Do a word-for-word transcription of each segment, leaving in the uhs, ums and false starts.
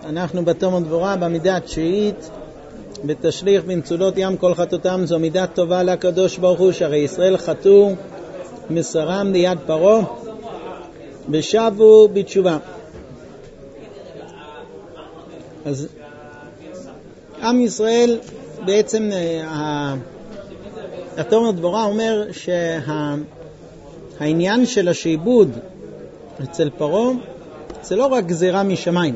אנחנו בתום הדבורה במידה התשיעית, בתשליך בנצולות ים כל חטאותם. זו מידה טובה לקדוש ברוך הוא, שהרי ישראל חטאו מסרם ליד פרעה ושבו בתשובה. אז עם ישראל בעצם התום הדבורה אומר שהעניין של השעבוד אצל פרעה זה לא רק גזירה משמיים,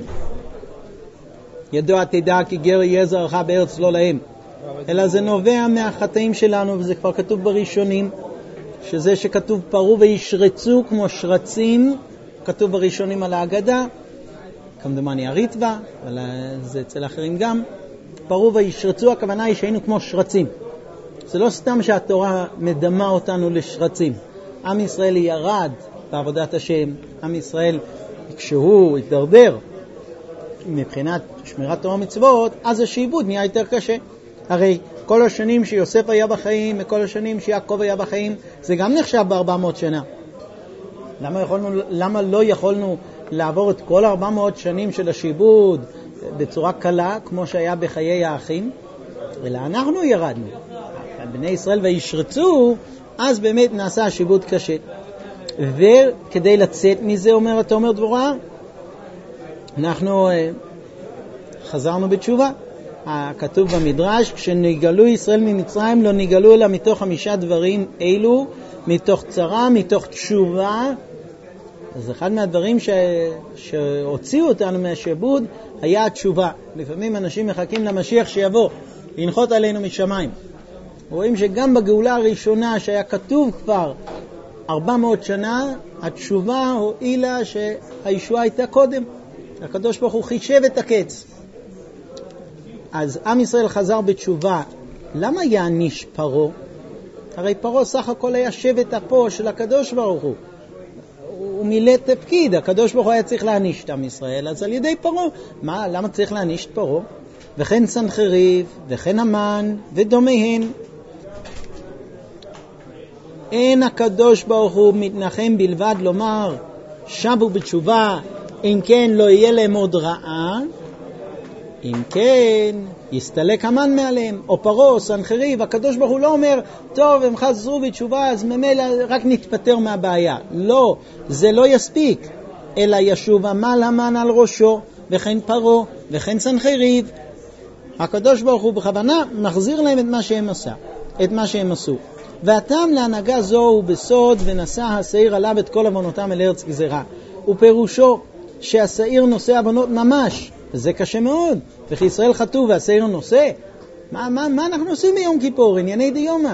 ידוע תדע כי גר יהיה זרעך בארץ לא להם, אלא זה נובע מהחטאים שלנו, וזה כבר כתוב בראשונים, שזה שכתוב פרו וישרצו כמו שרצים, כתוב בראשונים על ההגדה, כמדומני הריטב"א, אבל זה אצל אחרים גם. פרו וישרצו, הכוונה היא שהיינו כמו שרצים. זה לא סתם שהתורה מדמה אותנו לשרצים. עם ישראל ירד בעבודת השם, עם ישראל כשהוא התדרדר מבחינת שמירת תורה מצוות, אז השעבוד נהיה יותר קשה. הרי כל השנים שיוסף היה בחיים וכל השנים שיעקב היה בחיים, זה גם נחשב ב-ארבע מאות שנה. למה, יכולנו, למה לא יכולנו לעבור את כל ארבע מאות שנים של השעבוד בצורה קלה, כמו שהיה בחיי האחים? אלא אנחנו ירדנו. בני ישראל וישרצו, אז באמת נעשה השעבוד קשה. וכדי לצאת מזה, אומר התומר דבורה, אנחנו חזרנו בתשובה. כתוב במדרש, כשנגלו ישראל ממצרים לא נגלו אלא מתוך חמישה דברים אלו, מתוך צרה, מתוך תשובה. אז אחד מהדברים ש... שהוציאו אותנו מהשעבוד היה התשובה. לפעמים אנשים מחכים למשיח שיבוא לנחות עלינו משמיים. רואים שגם בגאולה הראשונה שהיה כתוב כבר ארבע מאות שנה, התשובה הועילה שהישועה הייתה קודם. הקדוש ברוך הוא חישב את הקץ. אז עם ישראל חזר בתשובה. למה יעניש פרעה? הרי פרעה סך הכל היה שבט אפו של הקדוש ברוך הוא. הוא מילא תפקיד, הקדוש ברוך הוא היה צריך להעניש את עם ישראל, אז על ידי פרעה. מה, למה צריך להעניש את פרעה? וכן סנחריב, וכן המן, ודומיהן. אין הקדוש ברוך הוא מתנחם בלבד לומר, שבו בתשובה, אם כן לא יהיה להם עוד רעה, אם כן יסתלק המן מעליהם, או פרעה, או סנחריב. הקדוש ברוך הוא לא אומר, טוב, הם חזרו בתשובה, אז ממילא רק נתפטר מהבעיה. לא, זה לא יספיק, אלא ישוב עמל המן על ראשו, וכן פרעה, וכן סנחריב. הקדוש ברוך הוא בכוונה מחזיר להם את מה שהם עשה, את מה שהם עשו. והטעם להנהגה זו הוא בסוד, ונשא השעיר עליו את כל עוונותם אל ארץ גזירה. ופירושו שהשעיר נושא עוונות ממש, וזה קשה מאוד. וכי ישראל חטאו והשעיר נושא, מה, מה, מה אנחנו עושים ביום כיפור? ענייני דיומא.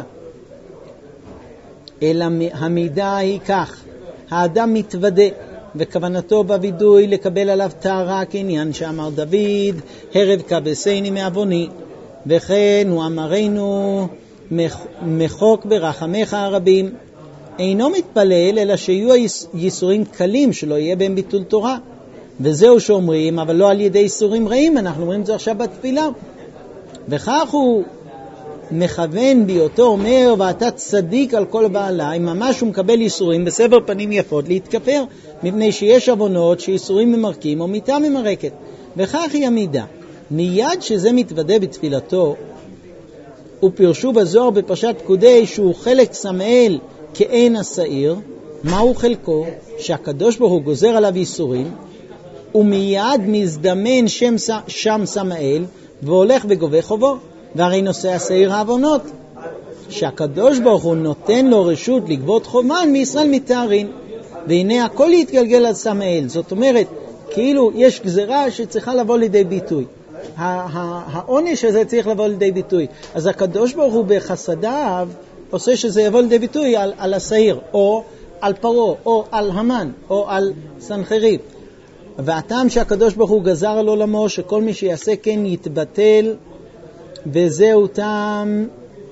אלא המידה היא כך, האדם מתוודה, וכוונתו בוידוי לקבל עליו טהרה, כעניין שאמר דוד, הרב כבסני מעווני, וכן הוא אמרנו מחוק ברחמך הרבים. אינו מתפלל אלא שיהיו ייסורים קלים, שלא יהיה בהם ביטול תורה. וזהו שאומרים, אבל לא על ידי ייסורים רעים, אנחנו אומרים את זה עכשיו בתפילה. וכך הוא מכוון בהיותו אומר, ואתה צדיק על כל בעלה, אם ממש הוא מקבל ייסורים בסבר פנים יפות להתכפר, מפני שיש עוונות שייסורים ממרקים או מיתה ממרקת. וכך היא המידה. מיד שזה מתוודה בתפילתו, ופרשו בזוהר בפרשת פקודי שהוא חלק סמאל כאין השעיר. מהו חלקו? שהקדוש ברוך הוא גוזר עליו ייסורים, ומיד מזדמן שם, שם סמאל והולך וגובה חובו. והרי נושא השעיר העוונות, שהקדוש ברוך הוא נותן לו רשות לגבות חובן, מישראל מתארין, והנה הכל יתגלגל על סמאל. זאת אומרת, כאילו יש גזרה שצריכה לבוא לידי ביטוי, העונש הזה צריך לבוא לידי ביטוי. אז הקדוש ברוך הוא בחסדיו עושה שזה יבוא לידי ביטוי על, על השעיר, או על פרעה, או על המן, או על סנחריב. והטעם שהקדוש ברוך הוא גזר על עולמו שכל מי שיעשה כן יתבטל, וזהו טעם,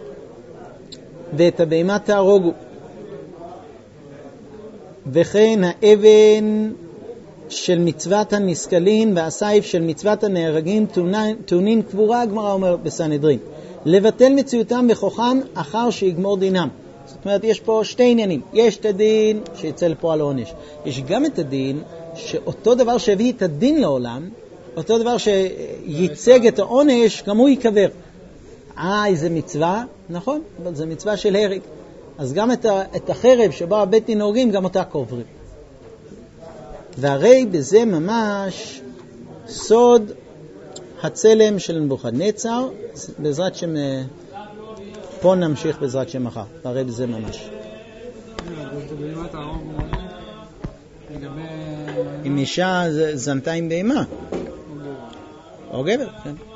ואת הבהמה תהרוגו. וכן האבן של מצוות הנסקלין והסייף של מצוות הנהרגים טעונין קבורה, הגמרא אומרת בסנהדרין, לבטל מציאותם בכוחם אחר שיגמור דינם. זאת אומרת, יש פה שתי עניינים. יש את הדין שיצא לפה על עונש, יש גם את הדין שאותו דבר שהביא את הדין לעולם, אותו דבר שייצג את העונש, גם הוא יקבר. אה, איזה מצווה? נכון, אבל זה מצווה של הרג. אז גם את, ה, את החרב שבה הבית דין הורגים, גם אותה קוברים. והרי בזה ממש סוד הצלם של נבוכדנצר, בעזרת שם, פה נמשיך בעזרת שם מחר, והרי בזה ממש. אם אישה זנתה עם בהמה, או גבר, כן.